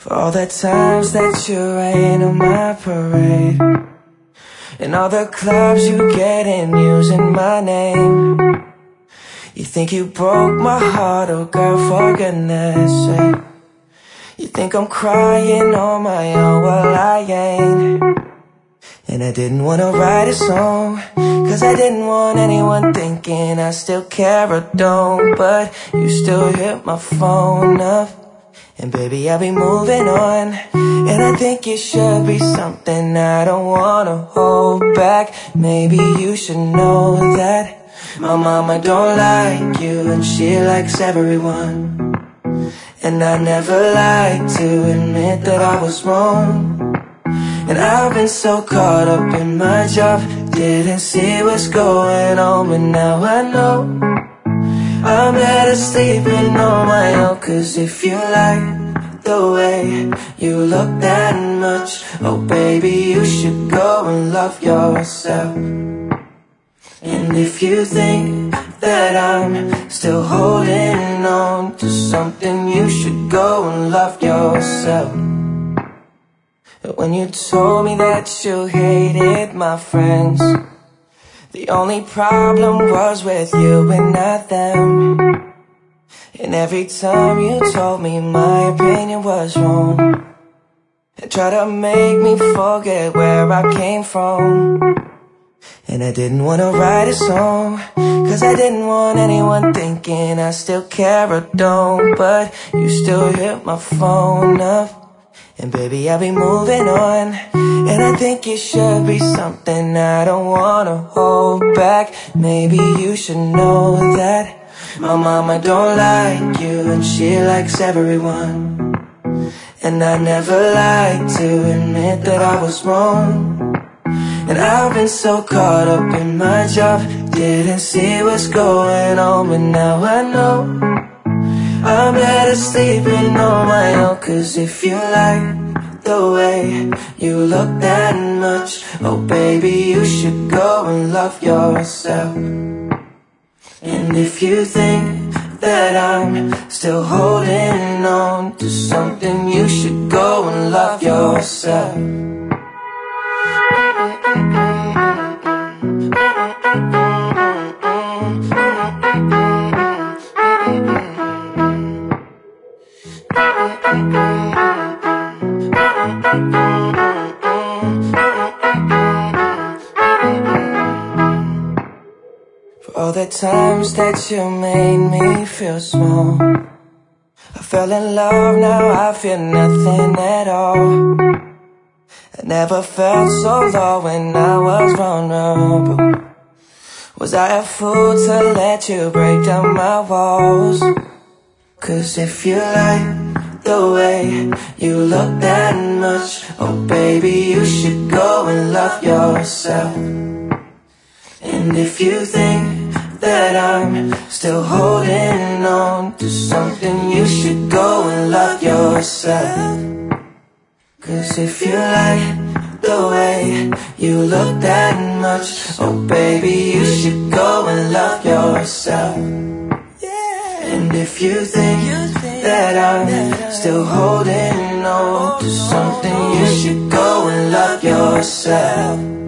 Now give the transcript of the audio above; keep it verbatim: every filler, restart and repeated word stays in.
For all the times that you rain on my parade, and all the clubs you get in using my name. You think you broke my heart, oh girl, for goodness sake. You think I'm crying on my own, well I ain't. And I didn't wanna write a song, cause I didn't want anyone thinking I still care or don't. But you still hit my phone up, and baby I'll be moving on. And I think it should be something I don't wanna hold back. Maybe you should know that my mama don't like you, and she likes everyone. And I never like to admit that I was wrong. And I've been so caught up in my job, didn't see what's going on. But now I know I'm better sleeping on my own. Cause if you like the way you look that much, oh baby, you should go and love yourself. And if you think that I'm still holding on to something, you should go and love yourself. When you told me that you hated my friends, the only problem was with you and not them. And every time you told me my opinion was wrong, and tried to make me forget where I came from. And I didn't wanna write a song, cause I didn't want anyone thinking I still care or don't. But you still hit my phone up, and baby I'll be moving on. And I think it should be something I don't wanna hold back. Maybe you should know that my mama don't like you, and she likes everyone. And I never like to admit that I was wrong. And I've been so caught up in my job, didn't see what's going on. But now I know I'm better sleeping on my own. Cause if you like the way you look that much, oh baby, you should go and love yourself. And if you think that I'm still holding on to something, you should go and love yourself. For all the times that you made me feel small, I fell in love, now I feel nothing at all. I never felt so low when I was vulnerable. Was I a fool to let you break down my walls? Cause if you like the way you look that much, oh baby, you should go and love yourself. And if you think that I'm still holding on to something, you should go and love yourself. Cause if you like the way you look that much, oh baby, you should go and love yourself. And if you think that I'm still holding on to something, you should go and love yourself.